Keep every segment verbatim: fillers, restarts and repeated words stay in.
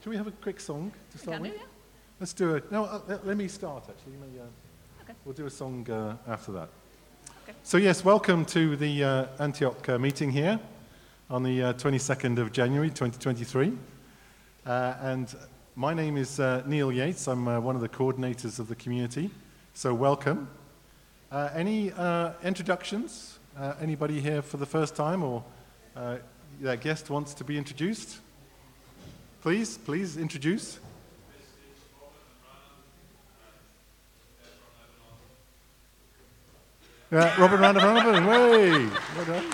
can we have a quick song to start Can with? do, yeah. Let's do it. No, uh, let, let me start, actually. You may, uh, Okay. We'll do a song uh, after that. Okay. So, yes, welcome to the uh, Antioch uh, meeting here on the uh, twenty-second of January, twenty twenty-three. Uh, and my name is uh, Neil Yates. I'm uh, one of the coordinators of the community. So, welcome. Uh, any uh, introductions? Uh, anybody here for the first time, or uh, that guest wants to be introduced? Please, please introduce. Uh, Robin, round of applause. Way! Well done.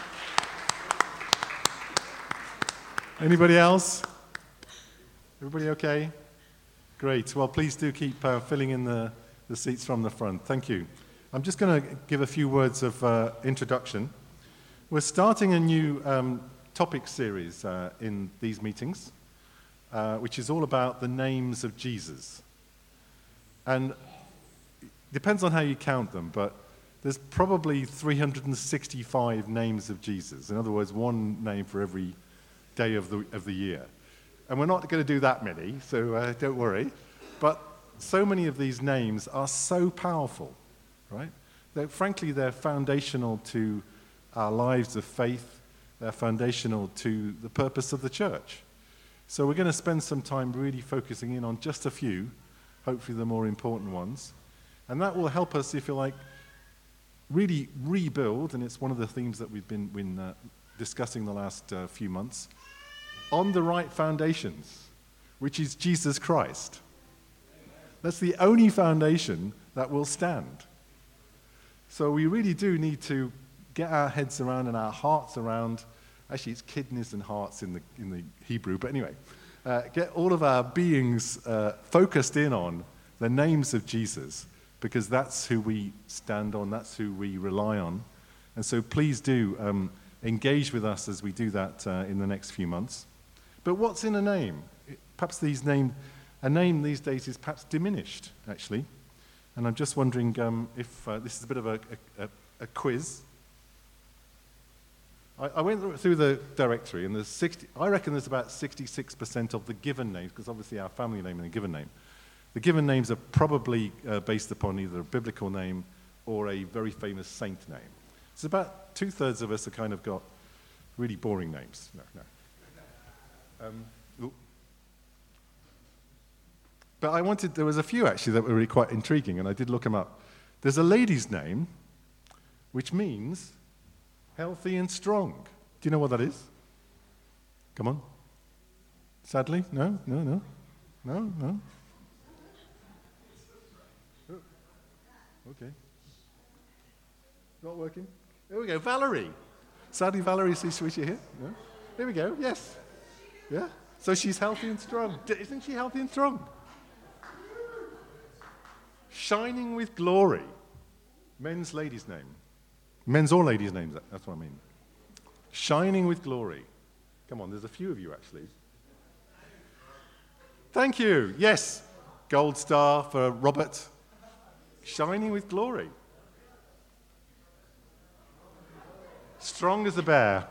Anybody else? Everybody okay? Great. Well, please do keep uh, filling in the, the seats from the front. Thank you. I'm just going to give a few words of uh, introduction. We're starting a new um, topic series uh, in these meetings, uh, which is all about the names of Jesus. And it depends on how you count them, but there's probably three hundred sixty-five names of Jesus. In other words, one name for every day of the of the year. And we're not going to do that many, so uh, don't worry. But so many of these names are so powerful, right? That frankly, they're foundational to our lives of faith. They're foundational to the purpose of the church. So we're going to spend some time really focusing in on just a few, hopefully the more important ones. And that will help us, if you like, really rebuild, and it's one of the themes that we've been, been uh, discussing the last uh, few months, on the right foundations, which is Jesus Christ. That's the only foundation that will stand. So we really do need to get our heads around and our hearts around, actually it's kidneys and hearts in the, in the Hebrew, but anyway, uh, get all of our beings uh, focused in on the names of Jesus, because that's who we stand on, that's who we rely on. And so please do um, engage with us as we do that uh, in the next few months. But what's in a name? Perhaps these name, a name these days is perhaps diminished, actually. And I'm just wondering um, if uh, this is a bit of a, a, a quiz. I, I went through the directory, and there's sixty, I reckon there's about sixty-six percent of the given names, because obviously our family name and a given name. The given names are probably uh, based upon either a biblical name or a very famous saint name. So about two-thirds of us have kind of got really boring names. No, no. Um, but I wanted, there was a few actually that were really quite intriguing, and I did look them up. There's a lady's name, which means healthy and strong. Do you know what that is? Come on. Sadly? No, no, no. No, no. Okay. Not working. There we go. Valerie. Sadly, Valerie sees switch here. No? There we go. Yes. Yeah. So she's healthy and strong. D- Isn't she healthy and strong? Shining with glory. Men's ladies' name. Men's or ladies' names. that- That's what I mean. Shining with glory. Come on. There's a few of you actually. Thank you. Yes. Gold star for Robert. Shining with glory. Strong as a bear.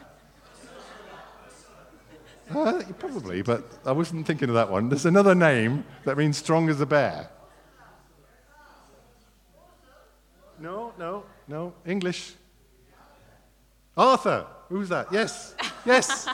Uh, probably, but I wasn't thinking of that one. There's another name that means strong as a bear. No, no, no. English. Arthur. Who's that? Yes. Yes.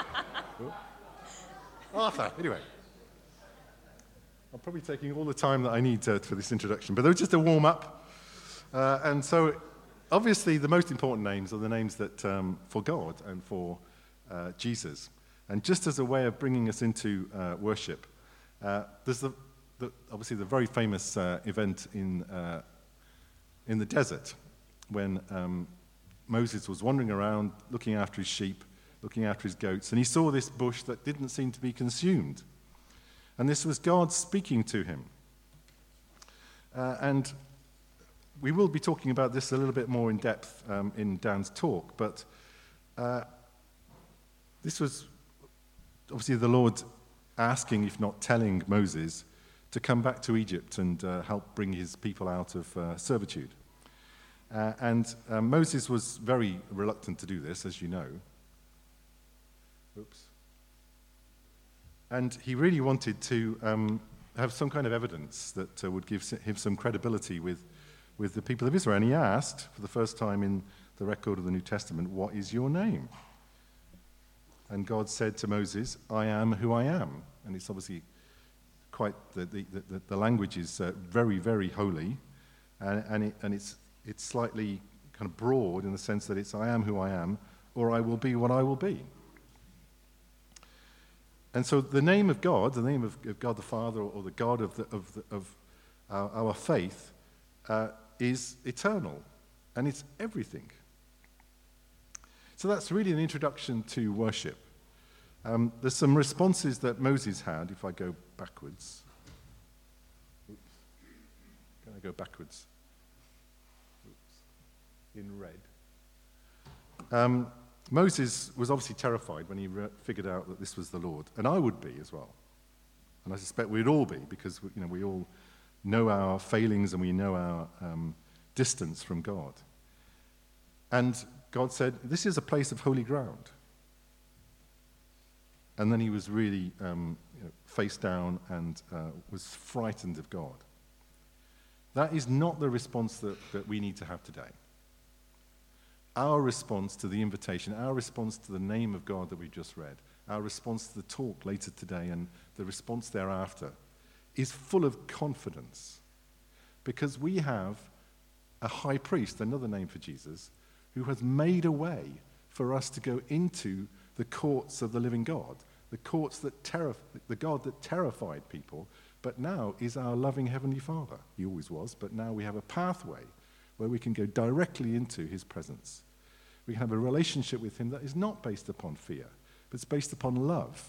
Arthur. Anyway. I'm probably taking all the time that I need to, for this introduction, but there was just a warm-up. Uh, and so, obviously, the most important names are the names that um, for God and for uh, Jesus. And just as a way of bringing us into uh, worship, uh, there's the, the, obviously the very famous uh, event in, uh, in the desert when um, Moses was wandering around looking after his sheep, looking after his goats, and he saw this bush that didn't seem to be consumed. And this was God speaking to him. Uh, and we will be talking about this a little bit more in depth um, in Dan's talk, but uh, this was obviously the Lord asking, if not telling Moses, to come back to Egypt and uh, help bring his people out of uh, servitude. Uh, and uh, Moses was very reluctant to do this, as you know. Oops. And he really wanted to um, have some kind of evidence that uh, would give him some credibility with, with the people of Israel. And he asked, for the first time in the record of the New Testament, "What is your name?" And God said to Moses, "I am who I am." And it's obviously quite, the, the, the, the language is uh, very, very holy. And, and, it, and it's, it's slightly kind of broad in the sense that it's "I am who I am," or "I will be what I will be." And so the name of God, the name of, of God the Father, or the God of, the, of, the, of our, our faith, uh, is eternal, and it's everything. So that's really an introduction to worship. Um, there's some responses that Moses had, if I go backwards. Oops. Can I go backwards? Oops. In red. Um, Moses was obviously terrified when he re- figured out that this was the Lord, and I would be as well. And I suspect we'd all be, because you know, we all know our failings and we know our um, distance from God. And God said, "This is a place of holy ground." And then he was really um, you know, face down and uh, was frightened of God. That is not the response that, that we need to have today. Our response to the invitation, our response to the name of God that we just read, our response to the talk later today and the response thereafter is full of confidence, because we have a high priest, another name for Jesus, who has made a way for us to go into the courts of the living God, the courts that terri- the God that terrified people, but now is our loving Heavenly Father. He always was, but now we have a pathway where we can go directly into his presence. We can have a relationship with him that is not based upon fear, but it's based upon love.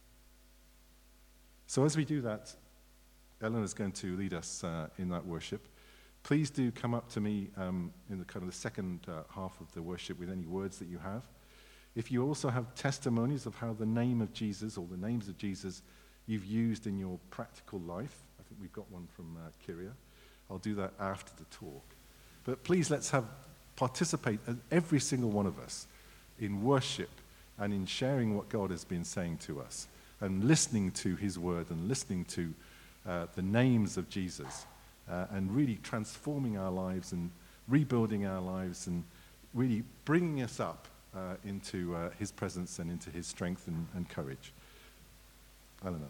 So as we do that, Eleanor's going to lead us uh, in that worship. Please do come up to me um, in the kind of the second uh, half of the worship with any words that you have. If you also have testimonies of how the name of Jesus or the names of Jesus you've used in your practical life, I think we've got one from uh, Kyria. I'll do that after the talk. But please let's have participate, every single one of us, in worship and in sharing what God has been saying to us and listening to his word and listening to uh, the names of Jesus uh, and really transforming our lives and rebuilding our lives and really bringing us up uh, into uh, his presence and into his strength and, and courage. Eleanor.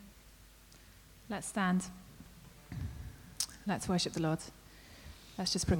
Let's stand. Let's worship the Lord. Let's just